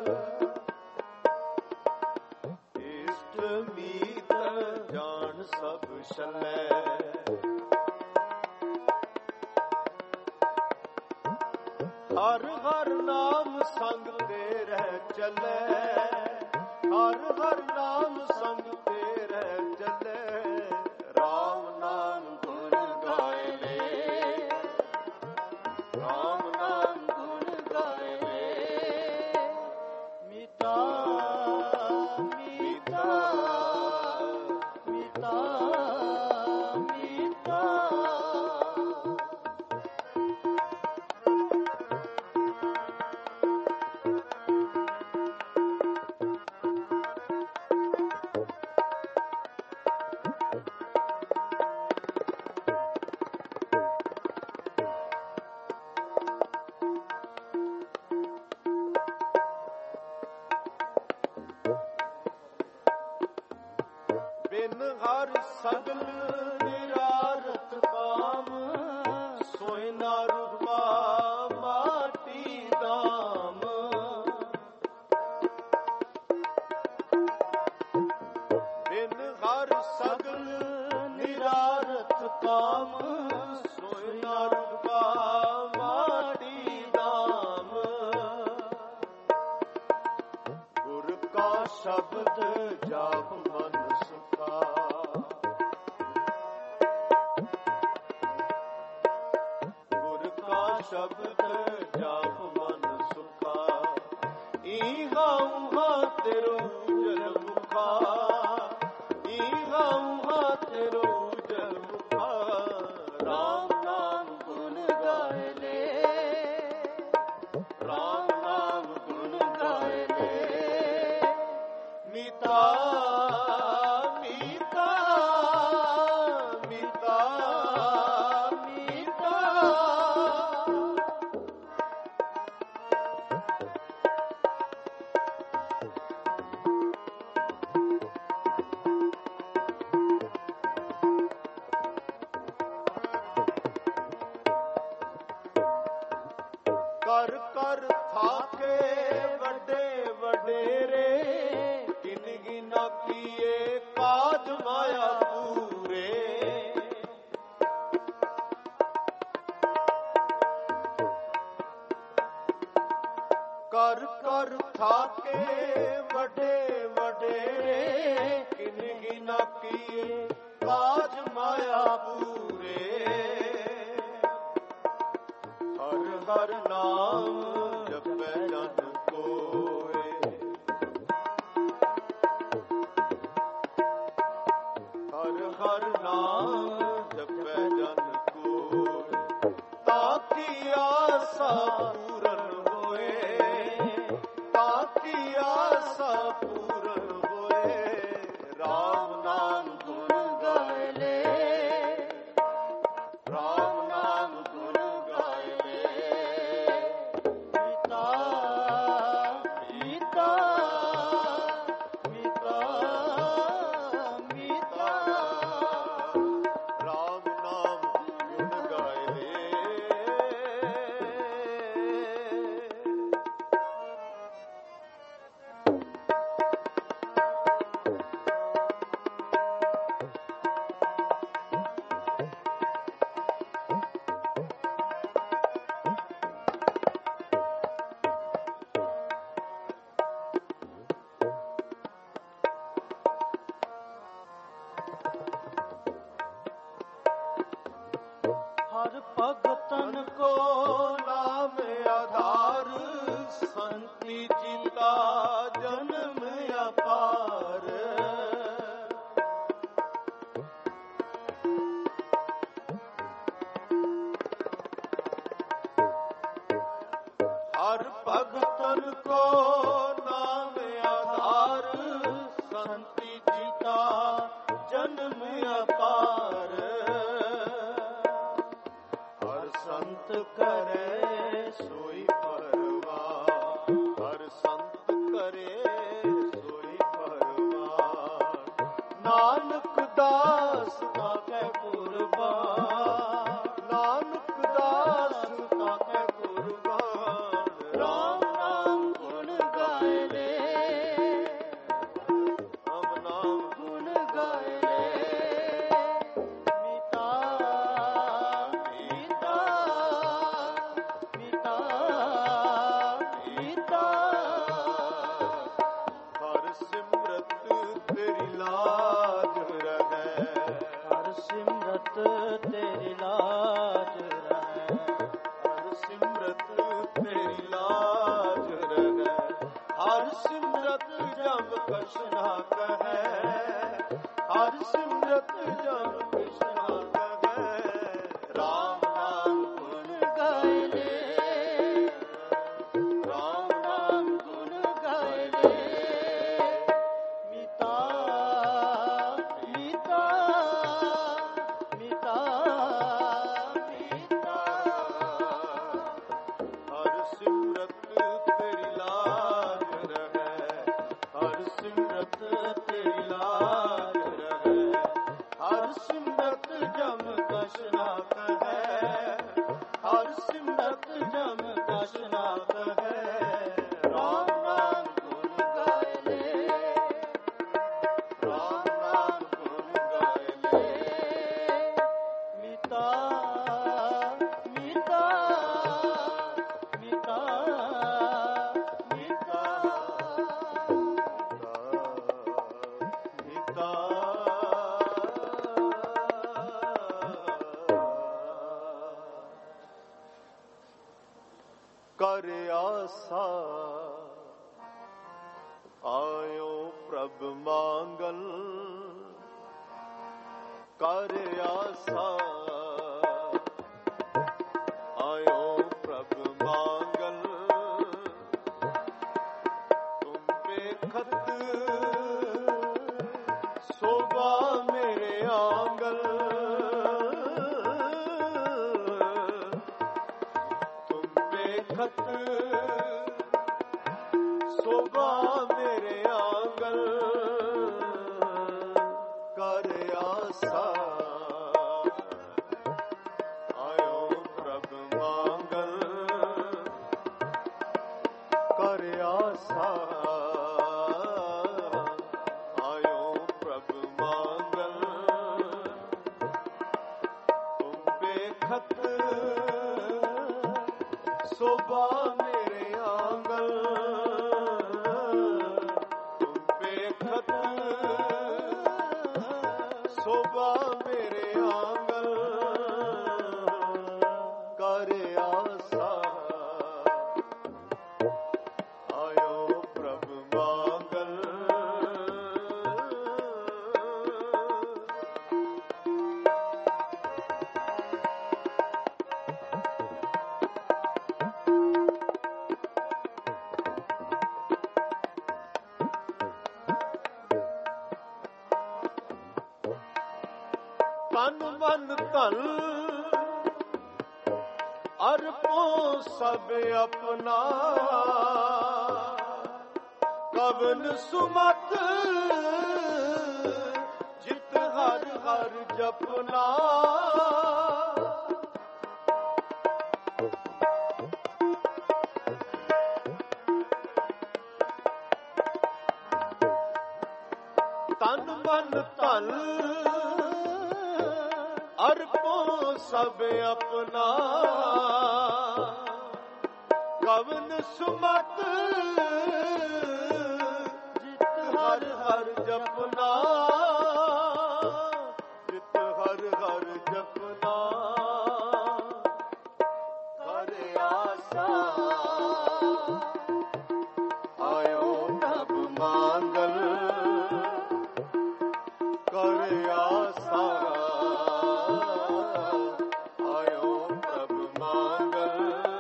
ਇਸ਼ਟ ਮੀਤ ਜਾਣ ਸਭ ਛਲੈ, ਹਰ ਹਰ ਨਾਮ ਸੰਗ ਤੇਰੇ ਚੱਲੈ, ਹਰ ਹਰ ਨਾਮ ਸੰਗ ਤੇਰੇ ਚੱਲੈ। ਰਾਮ ਨਾਮ ਗੁਣ ਗਾਏ ਲੇ, ਰਾਮ ਨਾਮ ਗੁਣ ਗਾਏ ਲੇ। ਮੀਤਾ ਮੀਤਾ ਮੀਤਾ ਮੀਤਾ। ਹਰ ਸਗਲ ਨਿਰਾਰਥ ਕਾਮ, ਸੋਇ ਨਾ ਰੂਪਾ ਮਾਟੀ ਦਾਮ। ਬਿਨ ਹਰ ਸਗਲ ਨਿਰਾਰਥ ਕਾਮ, ਸੋਇ ਨਾ ਰੂਪਾ ਮਾਟੀ ਦਾਮ। ਗੁਰ ਕਾ ਸ਼ਬਦ ਜਾਪ ਮਨ ਸੁਖਾ, ਗੁਰ ਕਾ ਸ਼ਬਦ ਜਾਪ ਮਨ ਸੁਖਾ। ਈਹਾ ਊਹਾ ਤੇਰੋ ਜਲ ਮੁਖਾ, ਈਹਾ ਊਹਾ ਤੇਰੋ ਜਲ ਮੁਖਾ। ਰਾਮ ਨਾਮ ਗੁਣ ਗਾਏ ਲੈ, ਰਾਮ ਨਾਮ ਗੁਣ ਗਾਏ ਲੈ। ਮੀਤਾ ਮੀਤਾ ਮੀਤਾ ਮੀਤਾ। ਕਰ ਕਰ ਥਾਕੇ ਵੱਡੇ ਵਡੇਰੇ, ਕਿਨ ਗਿਨਾ ਕੀਏ ਕਾਜ ਮਾਇਆ ਪੂਰੇ। ਕਰ ਕਰ ਥਾਕੇ ਵੱਡੇ ਵਡੇਰੇ, ਕਿਨ ਗਿਨਾ ਕੀਏ ਕਾਜ ਮਾਇਆ ਪੂਰੇ। ਹਰ ਹਰ ਨਾਮ ਜਪੈ ਜਨ ਕੋਇ, ਹਰ ਹਰ ਨਾਮ ਜਪੈ ਜਨ ਕੋਇ। ਤਾਕੀ ਆਸਾ ਪੂਰਨ ਹੋਏ, ਤਾਕੀ ਆਸਾ ਪੂਰਨ ਹੋਏ। ਰਾਮ ਨਾਮ ਗੁਣ ਗਾਏ ਲੈ, ਰਾਮ ਨਾਮ ਗੁਣ ਗਾਏ ਲੈ। ਮੀਤਾ ਮੀਤਾ ਮੀਤਾ ਮੀਤਾ। ਰਾਮ ਨਾਮ ਗੁਣ ਗਾਏ ਲੈ। ਹਰ ਭਗਤਨ ਕੋ ਨਾਮ ਆਧਾਰ, ਸੰਤੀ ਚਿਤਾ ਜਨਮ ਅਪਾਰ। ਹਰ ਭਗਤਨ ਕੋ ਨਾਮ ਆਧਾਰ, ਸੰਤੀ ਚਿਤਾ ਜਨਮ ਅਪਾਰ। ਹਰ ਸੰਤ ਕਰੇ ਸੋਈ ਪਰਵਾਰ, ਹਰ ਸੰਤ ਕਰੇ ਸੋਈ ਪਰਵਾਰ। ਨਾਨਕ ਦਾਸ ਤਾਕੈ ਕੁਰਬਾਨ, ਨਾਨਕ ਦਾਸ ਤਾਕੈ ਕੁਰਬਾਨ। ਰਾਮ ਨਾਮ ਗੁਣ ਗਾਏ ਲੈ, ਰਾਮ ਨਾਮ ਗੁਣ ਗਾਏ ਲੈ। ਮੀਤਾ ਮੀਤਾ ਮੀਤਾ ਮੀਤਾ। ਹਰ ਸਿਮਰਤ ਤੇਰੀ ਲਾਜ ਰਹੈ, ਹਰ ਸਿਮਰਤ ਤੇਰੀ ਲਾਜ ਰਹੈ। ਹਰ ਸਿਮਰਤ ਤੇਰੀ ਲਾਜ ਰਹੈ। ਹਰ ਸਿਮਰਤ ਜਬ ਕਛ ਨਾ ਕਹੈ, ਹਰ ਸਿਮਰਤ ਜਬ ਕਛ ਨਾ ਕਹੈ। ਰਾਮ ਨਾਮ ਗੁਣ ਗਾਏ ਲੈ, ਰਾਮ ਨਾਮ ਗੁਣ ਗਾਏ ਲੈ। ਮੀਤਾ ਮੀਤਾ ਮੀਤਾ ਮੀਤਾ ਮੀਤਾ ਮੀਤਾ ਮੀਤਾ ਕਰ ਆਸਾ ਆਇਓ ਪ੍ਰਭ ਮੰਗਲ ਕਰ ਆਸਾ ਆਇਓ ਪ੍ਰਭ ਮੰਗਲ ਤੁਮ ਵੇਖਤ ਸੋਭਾ ਮੇਰੇ ਆਂਗਲ ਤੁਮ ਵੇਖਤ ਸੋਭਾ ਮੇਰੇ ਆਂਗਲ ਕਰ ਆਸਾ ਆਇਓ ਪ੍ਰਭ ਮੰਗਲ ਕਰ ਆਸਾ ਆਇਓ ਪ੍ਰਭ ਮੰਗਲ ਤੁਮ ਵੇਖਤ ਸੋਭਾ ਮੇਰੇ ਆਂਗਲ ਤੁਮ ਵੇਖਤ ਸੋਭਾ ਮੇਰੇ ਆਂਗਲ ਕਰ ਆਸਾ ਆਇਓ ਪ੍ਰਭ ਮੰਗਲ ਤਨ ਮਨ ਧਨ ਅਰਪੋ ਸਭ ਆਪਣਾ ਕਵਨ ਸੁਮਤ ਜਿਤ ਹਰ ਹਰ ਜਪਨਾ ਤਨ ਮਨ ਧਨ ਅਰਪੋ ਸਭ ਆਪਣਾ ਕਵਨ ਸੁਮਤ ਜਿਤ ਹਰ ਹਰ ਜਪਨਾ ਜਿਤ ਹਰ ਹਰ ਜਪਨਾ ਕਰ ਆਸਾ ਆਇਓ ਪ੍ਰਭ ਮੰਗਲ ਕਰ ਆਸਾ ਆਇਓ ਪ੍ਰਭ ਮੰਗਲ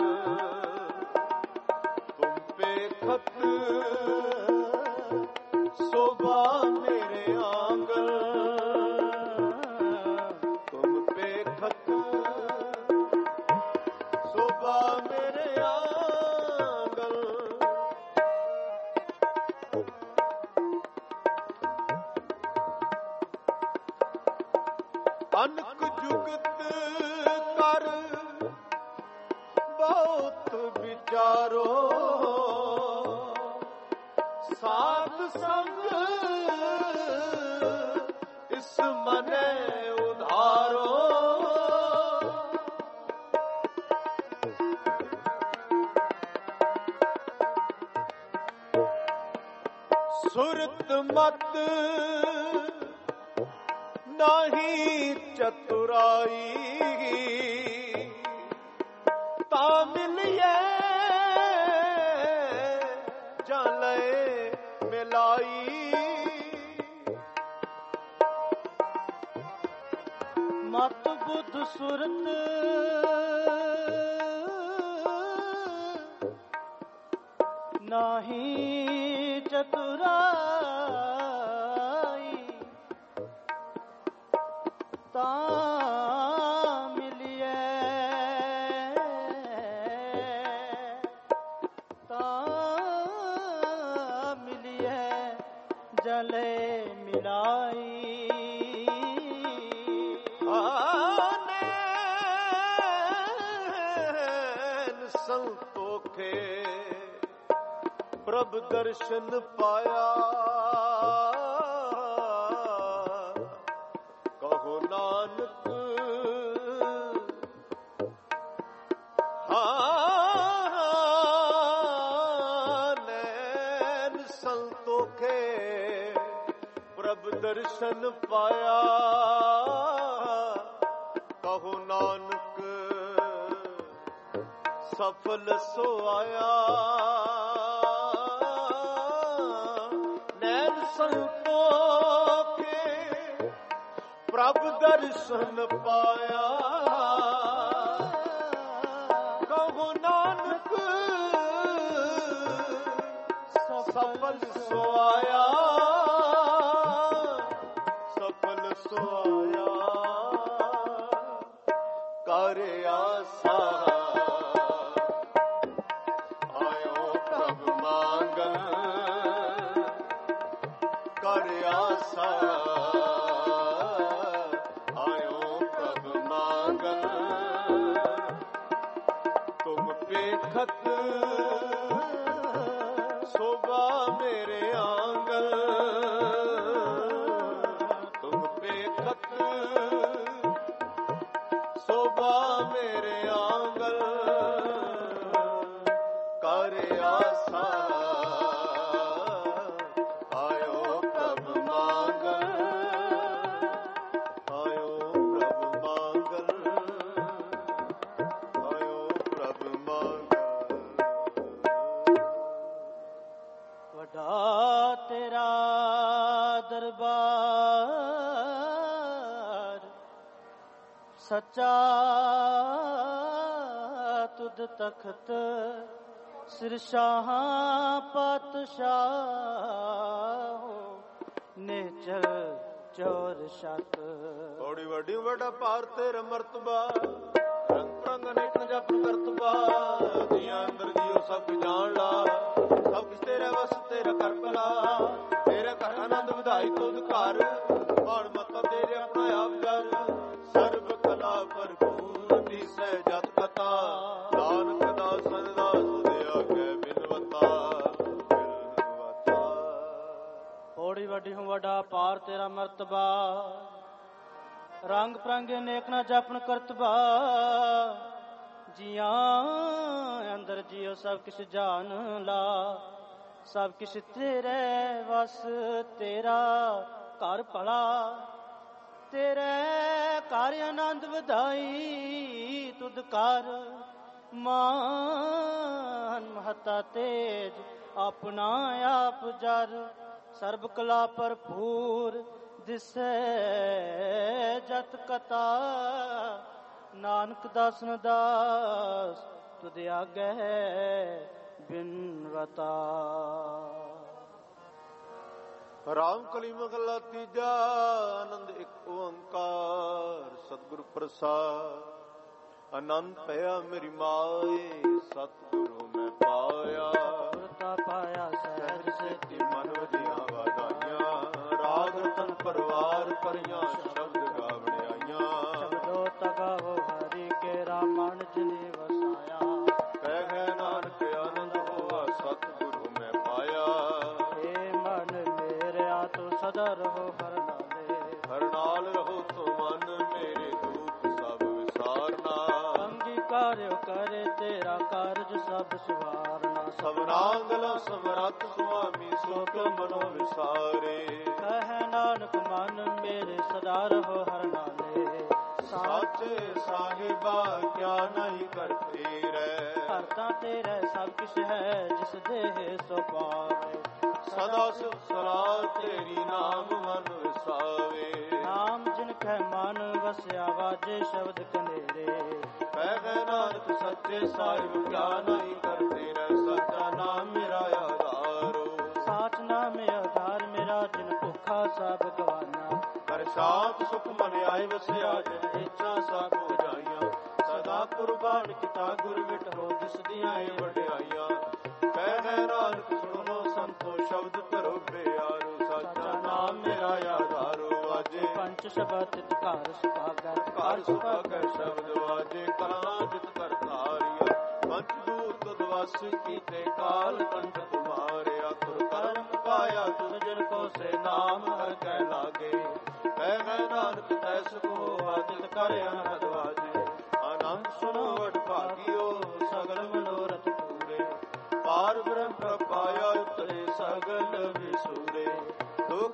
ਤੁਮ ਵੇਖਤ ਸੋਭਾ ਮੇਰੇ ਆਂਗਲ ਤੁਮ ਵੇਖਤ ਸੋਭਾ ਮੇਰੇ ਆਂਗਲ ਅਨਕ ਜੁਗਤ ਕਰ ਬਹੁਤ ਵਿਚਾਰੋ ਸਾਧ ਸੰਗ ਇਸ ਮਨੇ ਉਧਾਰੋ ਸੁਰਤ ਮਤ ਨਾਹੀ ਚਤੁਰਾਈ ਤਾ ਮਿਲਿਏ ਜਾਂ ਲਏ ਮਿਲਾਈ ਮਤ ਬੁੱਧ ਸੁਰਤ ਨਾਹੀ ਚਤੁਰਾਈ ਤਾਂ ਮਿਲਿਐ ਤਾਂ ਮਿਲਿਐ ਜਲੇ ਮਿਲਾਈ ਆਨੈਨ ਸੰਤੋਖੇ ਪ੍ਰਭ ਦਰਸ਼ਨ ਪਾਇਆ ਕਹੋ ਨਾਨਕ ਦਰਸ਼ਨ ਪਾਇਆ। ਕਹੋ ਨਾਨਕ ਸਫਲ ਸੋ ਆਇਆ। ਨੈਣ ਸੰਤੋਖੇ ਪ੍ਰਭ ਦਰਸ਼ਨ ਪਾਇਆ। ਕਹੋ ਨਾਨਕ ਸਫਲ ਸੋ ਆਇਆ। ਸਫਲ ਸੋ ਆਇਆ। ਕਰ ਆਸਾ ਆਇਓ ਪ੍ਰਭ ਮੰਗਲ। ਕਰ ਆਸਾ ਆਇਓ ਪ੍ਰਭ ਮੰਗਲ। ਤੁਮ ਪੇਖਤ ਸੋਭਾ ਮੇਰੇ ਆਂਗਲ। ਤੁਮ ਪੇਖਤ ਸੋਭਾ ਮੇਰੇ ਆਂਗਲ। ਕਰ ਆਸਾ ਆਇਓ ਪ੍ਰਭ ਮੰਗਲ। ਆਇਓ ਪ੍ਰਭ ਮੰਗਲ। ਆਇਓ ਪ੍ਰਭ ਮੰਗਲ। ਵੱਡਾ ਤੇਰਾ ਦਰਬਾਰ ਸੱਚਾ ਤੁਧ ਤਖਤ ਸਿਰ ਸ਼ਾਹਾਂ ਪਾਤਸ਼ਾਹ ਨੇਚਰ ਚੋਰ ਸ਼ਤ। ਬੜੀ ਵੱਡੀ ਵੱਡਾ ਭਾਰ ਤੇਰਾ ਮਰਤਬਾ। ਰੰਗ ਰੰਗ ਅਨੇਕ ਜਪ ਕਰਤਬਾ। ਦੀਆਂ ਅੰਦਰ ਜੀਓ ਸਭ ਜਾਣ ਲਾ। ਸਭ ਕਿਸ ਤੇਰੇ ਵਸ ਤੇਰਾ ਕਰ ਭਲਾ। ਤੇਰੇ ਘਰ ਆਨੰਦ ਵਧਾਈ ਤੁਧ ਘਰ। ਬਾਣ ਮਤਾ ਤੇਰੇ ਆਪਣਾ ਆਪ ਜਰ। ਸਰਬ ਕਲਾ ਭਰਪੂਰ ਦਿਸੈ ਜਤ ਕਥਾ। ਨਾਨਕ ਦਾਸਨ ਦਾਸ ਦੇ ਆਗੇ ਬਿਨਵਤਾ ਬਿਨਵਤਾ। ਬੜੀ ਵੱਡੀ ਹੂੰ ਵੱਡਾ ਪਾਰ ਤੇਰਾ ਮਰਤਬਾ। ਰੰਗ ਪ੍ਰੰਗ ਅਨੇਕ ਨਾ ਜਪਨ ਕਰਤਬਾ। ਜੀਆਂ ਅੰਦਰ ਜੀਓ ਸਭ ਕਿਛ ਜਾਣ ਲਾ। ਸਭ ਕਿਛ ਤੇਰੇ ਵਸ ਤੇਰਾ ਘਰ ਭਲਾ। ਤੇਰੇ ਘਰ ਆਨੰਦ ਵਧਾਈ ਤੁਧ ਕਰ। ਮਾਨ ਮਹਤਾ ਤੇਜ ਆਪਣਾ ਆਪ ਜਰ। ਸਰਬ ਕਲਾ ਭਰਪੂਰ ਦਿਸੈ ਜਤ ਕਥਾ। ਨਾਨਕ ਦਾਸਨ ਦਾਸ ਤੁਧ ਆਗੇ ਬਿਨਵਤਾ। ਰਾਮ ਕਲੀ ਮਹਲਾ ਤੀਜਾ। ਆਨੰਦ ਇੱਕ ਓੰਕਾਰ ਸਤਿਗੁਰ ਪ੍ਰਸਾਦ। ਆਨੰਦ ਭਇਆ ਮੇਰੀ ਮਾਏ ਸਤਿਗੁਰੂ ਮੈਂ ਪਾਇਆ। ਗੁਰਤਾ ਪਾਇਆ ਸਹਿਜ ਸੇਤੀ ਮਨ ਵਜੀਆਂ ਵਾਧਾਈਆਂ। ਰਾਗ ਰਤਨ ਪਰਵਾਰ ਪਰੀਆਂ ਸ਼ਬਦ ਗਾਵਣਿਆਈਆਂ। ਸ਼ਬਦੋ ਤਗਾਵੋ ਹਰੀ ਕੇ ਰਾਮਣ ਜਿਨੇ ਵਸਾਇਆ। ਕਹਿ ਗਏ ਨਾਨਕ ਆਨੰਦ ਹੋਆ ਸਤਿਗੁਰੂ ਮੈਂ ਪਾਇਆ। ਏ ਮਨ ਮੇਰਿਆ ਤੂੰ ਸਦਾ ਰਹੋ ਹਰ ਨਾਲੇ। ਹਰ ਨਾਲ ਰਹੋ ਤੋ ਮਨ ਮੇਰੇ ਦੁੱਖ ਸਭ ਵਿਸਾਰਨਾ। ਅੰਗੀਕਾਰਿਓ ਕਰੇ ਤੇਰਾ ਕਾਰਜ ਸਭ ਸਵਾਰਨਾ। ਸਭਨਾਂਗਲ ਸਮਰੱਥ ਸੁਆਮੀ ਸੋ ਕਿਉ ਮਨੋ ਵਿਸਾਰੇ। ਕਹਿ ਨਾਨਕ ਮਨ ਮੇਰੇ ਸਦਾ ਰਹੋ ਹਰ ਨਾਲੇ। ਸਾਚੇ ਸਾਹਿਬਾ ਕਿਆ ਨਹੀਂ ਕਰਤੇ ਰਹਿ। ਕਰਤਾ ਤੇਰਾ ਸਭ ਕਿਛ ਹੈ ਜਿਸ ਦੇਹ ਸੋ ਪਾਵੇ। ਸਦਾ ਸੁਖ ਸਲਾਹ ਤੇਰੀ ਨਾਮ ਮਨ ਵਿਸਾਵੇ। ਨਾਮ ਜਿਨ ਕੈ ਮਨ ਵਸਿਆ ਵਾਜੇ ਸ਼ਬਦ ਕਨੇਰੇ। ਕਹਿ ਗਏ ਨਾਨਕ ਸੱਚੇ ਸਾਹਿਬ ਕਿਆ ਨਹੀਂ ਕਰਤੇ ਰਹਿ। ਸੱਚਾ ਨਾਮ ਮੇਰਾ ਆਧਾਰੋ। ਸਾਚ ਨਾਮ ਆਧਾਰ ਮੇਰਾ ਜਿਨ ਭੁੱਖਾ ਸਭ ਗਵਾਨਾ। ਕਰ ਸ਼ਾਂਤ ਸੁਖ ਮਨ ਆਏ ਵਸਿਆ ਜਿਨ ਇੱਛਾ ਸਭ ਪੁਜਾਈਆਂ। ਸਦਾ ਕੁਰਬਾਨ ਕੀਤਾ ਗੁਰ ਵਿਟੋ ਦਿਸਦੀਆਂ ਏ ਵਡਿਆਈਆਂ। ਕਹਿ ਗਏ ਨਾਨਕ ਸੁਣੋ ਸੰਤੋ ਸ਼ਬਦ ਧਰੋ ਪਿਆਰੋ। ਸੱਚਾ ਨਾਮ ਮੇਰਾ ਆਧਾਰੋ। ਵਾਜੇ ਪੰਚ ਸ਼ਬਦ ਤਿਤ ਘਰ ਸੁਭਾਗੈ। ਘਰ ਸੁਭਾਗੈ ਸ਼ਬਦ ਵਾਜੇ। ਕਲਾਂ ਜਿਤ ਕਰ ਧਾਰਿਆ। ਪੰਚ ਦੂਤ ਤੁਧ ਵਸ ਕੀਤੇ ਕਾਲ ਕੰਠ ਤੁਮਾਰਿਆ। ਤੁਰ ਕਰਮ ਪਾਇਆ ਤੁਧ ਜਿਨ ਕੋ ਸੇ ਨਾਮ ਹਰ ਕੈ ਲਾਗੇ। ਕਹਿ ਗਏ ਨਾਨਕ ਤੈ ਸੁਖੋ ਆਦਿਤ ਕਰ ਅਨਹਦ ਵਾਜੇ। ਆਨੰਦ ਸੁਣੋ ਵਡ ਭਾਗਿਓ ਸਗਲ ਮਨੋਰਥ ਪੂਰੇ। ਪਾਰ ਬ੍ਰਹਮ ਪ੍ਰਪਾਇਆ ਉਤਰੇ ਸਗਲ ਵਿਸੂਰੇ। ਦੁਖ ਰੋਗ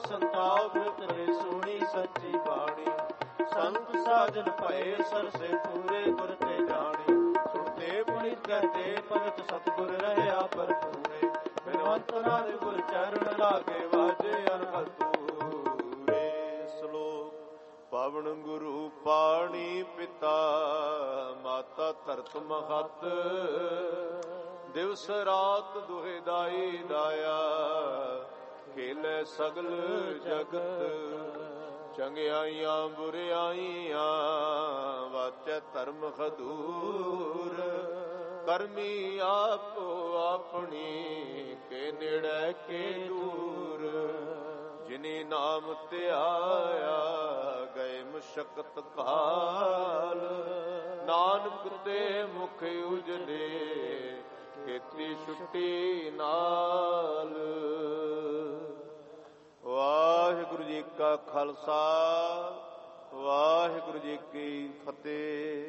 ਸੰਤਾਪ ਤੇਰੇ ਸੁਣੀ ਸੱਚੀ ਬਾਣੀ। ਸੰਤ ਸਾਜਨ ਭਏ ਸਰਸੇ ਪੂਰੇ ਗੁਰ ਤੇ ਜਾਣੀ। ਸੁਣਤੇ ਪੁਨੀਤ ਕਹਤੇ ਭਗਤ ਸਤਿਗੁਰ ਰਹਿਆ ਭਰਪੂਰੇ। ਬਿਨਵੰਤ ਨਾਦ ਗੁਰ ਚਰਨ ਲਾਗੇ ਵਾਜੇ ਅਨਹਦ ਪੂਰੇ। ਸ਼ਲੋਕ ਪਵਨ ਗੁਰੂ ਪਾਣੀ ਪਿਤਾ ਮਾਤਾ ਧਰਤ ਮਹਤ। ਦਿਵਸ ਰਾਤ ਦੁਹਿ ਦਾਈ ਦਾਇਆ ਖੇਲੇ ਸਗਲ ਜਗਤ। ਚੰਗਿਆਈਆਂ ਬੁਰਿਆਈਆਂ ਵਾਚੈ ਧਰਮ ਖਦੂਰ। ਕਰਮੀ ਆਪੋ ਆਪਣੀ ਕੇ ਨੇੜੇ ਕੇ ਦੂਰ। ਜਿਨੀ ਨਾਮ ਧਿਆਇਆ ਗਏ ਮੁਸ਼ਕਤ ਕਾਲ। ਨਾਨਕ ਤੇ ਮੁਖ ਉਜਲੇ ਖੇਤੀ ਛੁੱਟੀ ਨਾਲ। ਵਾਹਿਗੁਰੂ ਜੀ ਕਾ ਖਾਲਸਾ ਵਾਹਿਗੁਰੂ ਜੀ ਕੀ ਫਤਿਹ।